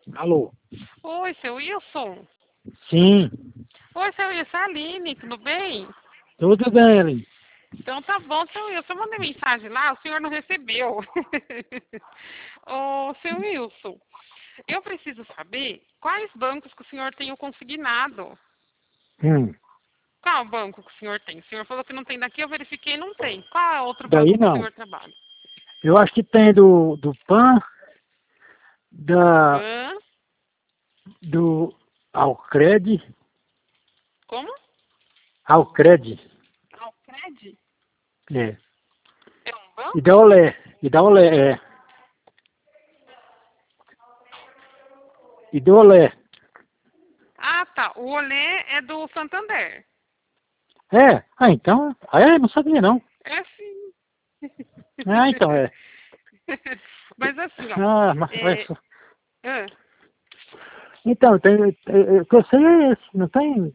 Alô? Oi, seu Wilson. Sim, Oi, seu Wilson, é a Aline, tudo bem? tudo bem, Ellen. Então tá bom, seu Wilson. Eu mandei mensagem lá, o senhor não recebeu. Ô, seu Wilson, eu preciso saber quais bancos que o senhor tem o consignado. Hum, Qual banco que o senhor tem? O senhor falou que não tem daqui, eu verifiquei e não tem. Qual é outro daí banco que o não. senhor trabalha? Eu acho que tem do PAN, da, Pan, do Alcred, como? Alcred, Alcred? é. É um E da banco? Olé, e da Olé, é. E do Olé. Ah, tá. O Olê é do Santander. É, então, não sabia não. É sim. Ah, então é. Mas assim, ó. Ah, É, ah, então, o que eu sei é esse, não tem.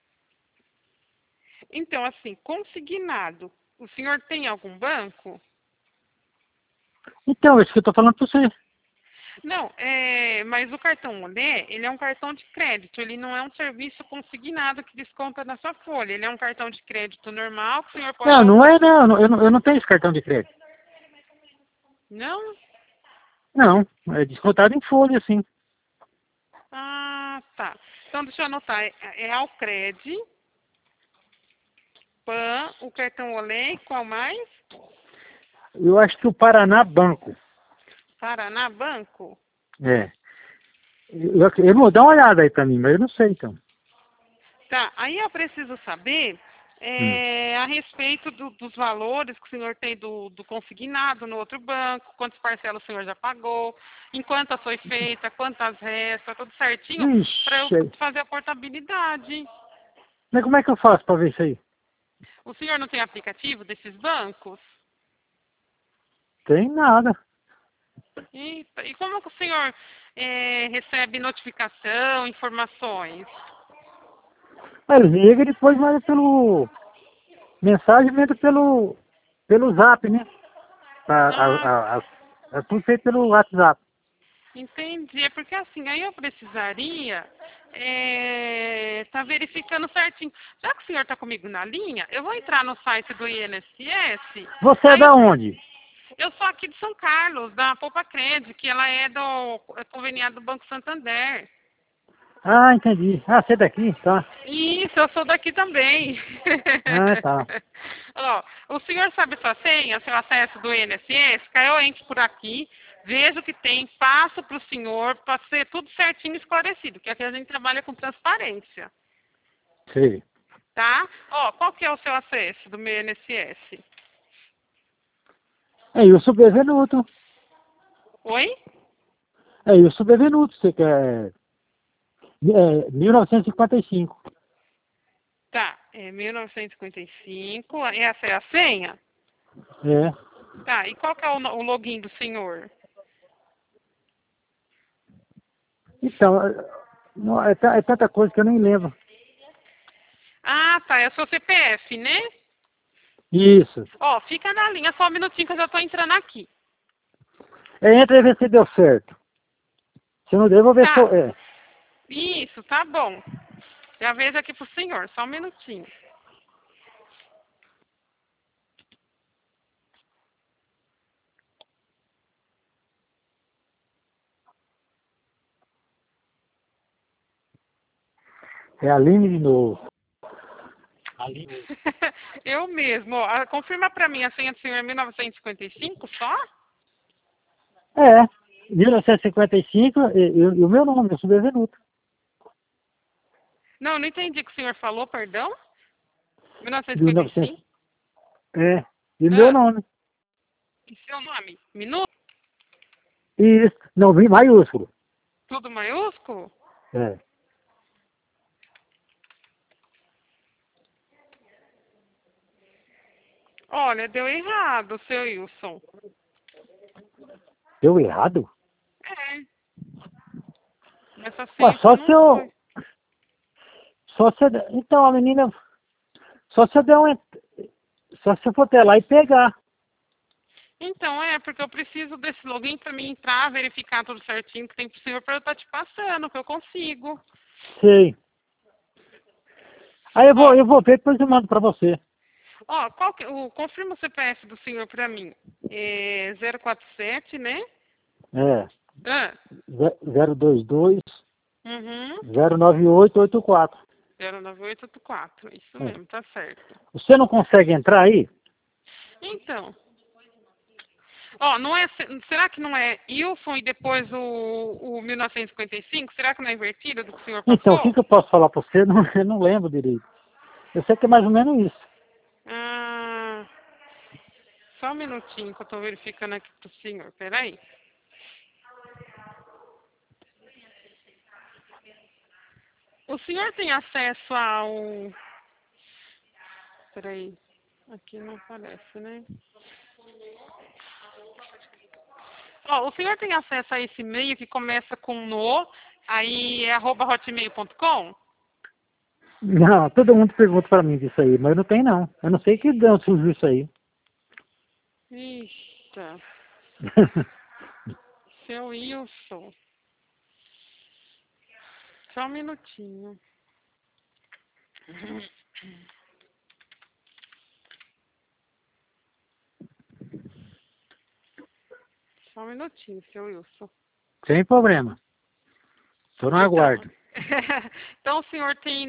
então, assim, consignado. O senhor tem algum banco? Então, esse que eu tô falando pra você. Não, mas o cartão Olé, ele é um cartão de crédito. Ele não é um serviço consignado que desconta na sua folha. Ele é um cartão de crédito normal que o senhor pode Não, não usar. é não, eu não tenho esse cartão de crédito. Não? Não, é descontado em folha, sim. Ah, tá. Então, deixa eu anotar. É Alcred, PAN, o cartão Olé e qual mais? Eu acho que o Paraná Banco. Paraná Banco? É. Eu vou dar uma olhada aí pra mim, mas eu não sei então. Tá, aí eu preciso saber Hum. a respeito dos valores que o senhor tem do consignado no outro banco, quantas parcelas o senhor já pagou, em quantas foi feita, quantas restam, tudo certinho, para eu Ixi, fazer a portabilidade. mas como é que eu faço pra ver isso aí? O senhor não tem aplicativo desses bancos? Tem nada. Eita, e como que o senhor recebe notificação, informações? Aí liga e depois manda pelo. Mensagem manda pelo zap, né? Ah, É tudo feito pelo WhatsApp. entendi. É porque assim, aí eu precisaria tá verificando certinho. Já que o senhor está comigo na linha, eu vou entrar no site do INSS. Você é Aí da onde? eu sou aqui de São Carlos, da Poupa Cred, que ela é conveniada do Banco Santander. Ah, entendi. Ah, você é daqui, tá. Isso, eu sou daqui também. Ah, tá. Ó, o senhor sabe sua senha, seu acesso do INSS? Que aí eu entro por aqui, vejo o que tem, passo para o senhor, para ser tudo certinho e esclarecido, que aqui a gente trabalha com transparência, Sei. tá? Ó, qual que é o seu acesso do meu INSS? É isso, Bevenuto. Oi? É isso, Bevenuto. Você quer. É 1955. Tá, é 1955, essa é a senha? É. Tá, e qual que é o login do senhor? Então, não, é tanta coisa que eu nem lembro. Ah, tá, é o seu CPF, né? Isso. Ó, fica na linha só um minutinho que eu já tô entrando aqui. Entra e vê se deu certo. Se não der, eu vou ver se eu. Tá, É. isso, tá bom. Já vejo aqui pro senhor, só um minutinho. É a Aline de novo. Aline. Eu mesmo, ó. Confirma pra mim, a senha do senhor é 1955 só? É. 1955 e o meu nome, eu sou Bevenuto. Não, não entendi o que o senhor falou, perdão. 1900. 1955? É. E meu Ah, nome. e seu nome? Minuto? Isso. Não, vem maiúsculo. Tudo maiúsculo? É. Olha, deu errado, seu Wilson. Deu errado? É, essa Ué, senha aqui não foi. Só se. Então, a menina. Só se eu der um. Só se eu for até lá e pegar. Então, porque eu preciso desse login para mim entrar, verificar tudo certinho que tem pro senhor para eu estar te passando, que eu consigo. Sei. Aí Ó, eu vou ver, depois eu mando pra você. ó, confirma o CPF do senhor para mim. É 047, né? É. Ah, 022 uhum. 09884. 09884, isso É. mesmo, tá certo. Você não consegue entrar aí? Então, ó, não é, será que não é Ilson e depois o 1955? Será que não é invertido do que o senhor Então, o passou? que eu posso falar pra você? Não, eu não lembro direito. Eu sei que é mais ou menos isso. Ah, só um minutinho que eu tô verificando aqui pro senhor, peraí. O senhor tem acesso ao... Peraí, aqui não aparece, né? Ó, o senhor tem acesso a esse e-mail que começa com no, aí é @hotmail.com? Não, todo mundo pergunta pra mim disso aí, mas eu não tenho não. Eu não sei que dano surgiu isso aí. Eita, seu Wilson. Só um minutinho. Só um minutinho, seu Wilson. Sem problema. Tô no Então, aguardo. então o senhor tem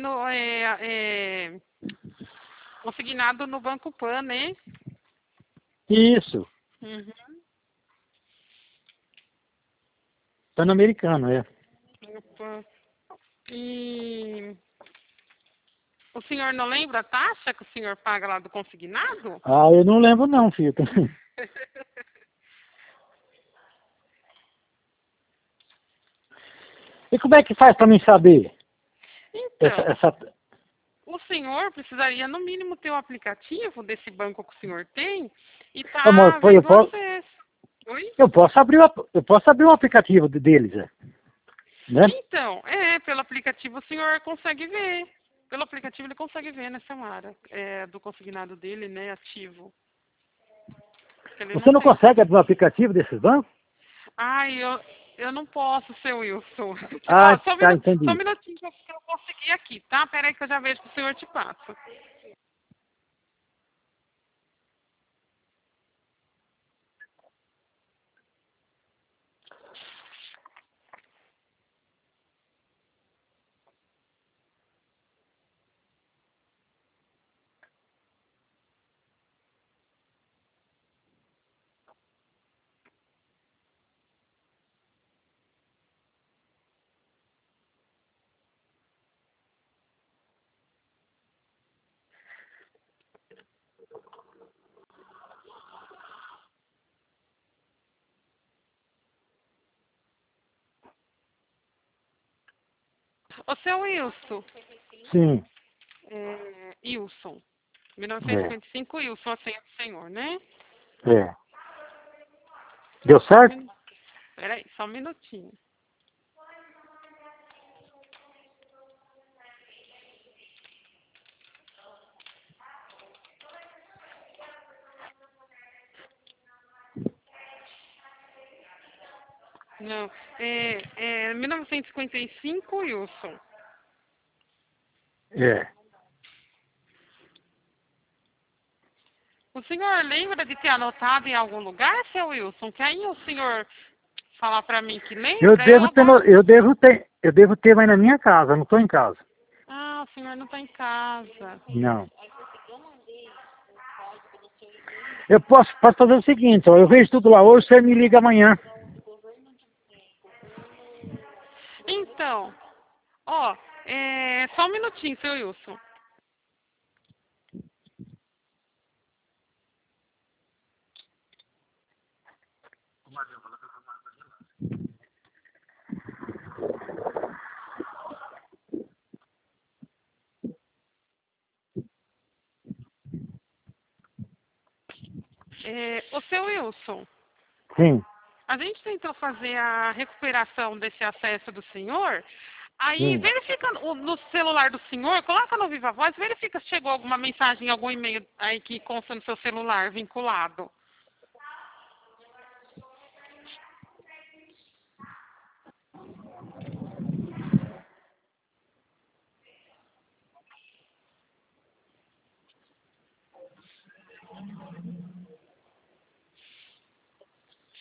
consignado no Banco Pan, né? Isso. Uhum. Tá no americano, é. Banco Pan. E o senhor não lembra a taxa que o senhor paga lá do consignado? Ah, eu não lembro não, filho. E como é que faz pra mim saber? Essa, Então, essa... o senhor precisaria no mínimo ter o aplicativo desse banco que o senhor tem e Amor, tá vendo o posso, acesso. Oi? eu posso abrir o aplicativo deles, é, né? Então, pelo aplicativo o senhor consegue ver. Pelo aplicativo ele consegue ver, né, Samara? Do consignado dele, né, ativo. Ele Você não não tem. consegue abrir o aplicativo desses bancos? Ai, eu não posso, seu Wilson. Ah, Ó, tá, só um entendi. minutinho que eu consegui aqui, tá? Peraí que eu já vejo que o senhor te passa. Ô, seu Wilson. Sim, Wilson. é, 1955, Wilson, a senha do senhor, né? é. Deu Só um certo? minutinho. Peraí, só um minutinho. Não, 1955, Wilson. É. O senhor lembra de ter anotado em algum lugar, seu Wilson? Que aí o senhor falar pra mim que lembra, eu agora... Eu devo ter, mas na minha casa, eu não estou em casa. Ah, o senhor não tá em casa. Não. Eu posso fazer o seguinte, ó, eu vejo tudo lá hoje, você me liga amanhã. Então, ó, só um minutinho, seu Wilson. O seu Wilson, Sim, a gente tentou fazer a recuperação desse acesso do senhor. Aí sim. verifica no celular do senhor, coloca no Viva Voz, verifica se chegou alguma mensagem, algum e-mail aí que consta no seu celular vinculado.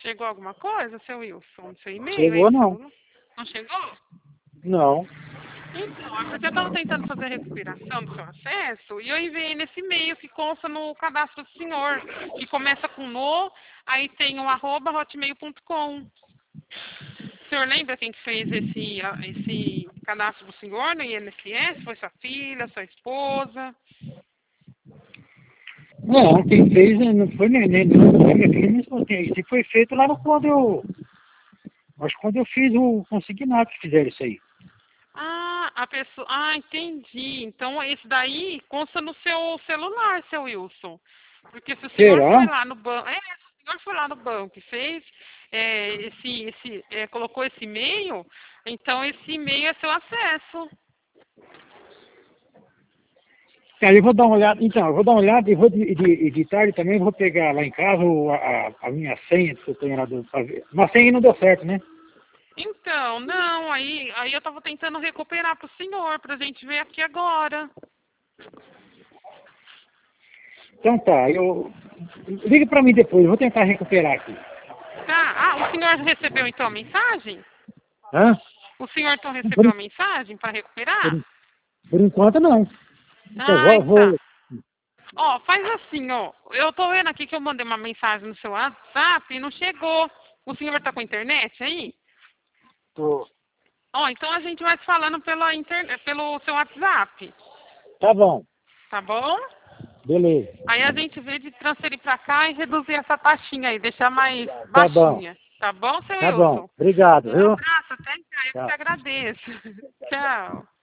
chegou alguma coisa, seu Wilson? Seu e-mail? Chegou Aí, não. não chegou? Não. Então, é porque eu estava tentando fazer a recuperação do seu acesso e eu enviei nesse e-mail que consta no cadastro do senhor, que começa com no, aí tem o @hotmail.com. O senhor lembra quem que fez esse cadastro do senhor no INSS? Foi sua filha, sua esposa? Não, quem fez não foi não foi minha filha, nem só tem. Isso foi feito lá no quando eu. Acho que quando eu fiz o consignado que fizeram isso aí. Ah, a pessoa. Ah, entendi. Então esse daí consta no seu celular, seu Wilson. Porque se o senhor foi Será? lá no banco. Se o senhor foi lá no banco e fez colocou esse e-mail, então esse e-mail é seu acesso. Aí eu vou dar uma olhada, então, eu vou dar uma olhada e vou de tarde também, vou pegar lá em casa a minha senha que eu tenho lá do. Uma senha não deu certo, né? Então, não, aí eu tava tentando recuperar pro senhor, pra gente ver aqui agora. Então tá, ligue pra mim depois, eu vou tentar recuperar aqui. Tá. Ah, o senhor recebeu então a mensagem? Hã? O senhor então Por, recebeu a mensagem para recuperar? por, por enquanto não. Então Ah, tá. vou. Ó, faz assim, ó. Eu tô vendo aqui que eu mandei uma mensagem no seu WhatsApp e não chegou. O senhor tá com internet aí? Tô. Ó, então a gente vai se falando pela internet, pelo seu WhatsApp, Tá bom, tá bom? beleza. Aí a gente vê de transferir pra cá e reduzir essa taxinha aí, deixar mais Tá bom, baixinha. Tá bom, seu tá bom. Wilson? Obrigado, Um viu? abraço, até já. Eu que Tchau. te agradeço. Tchau.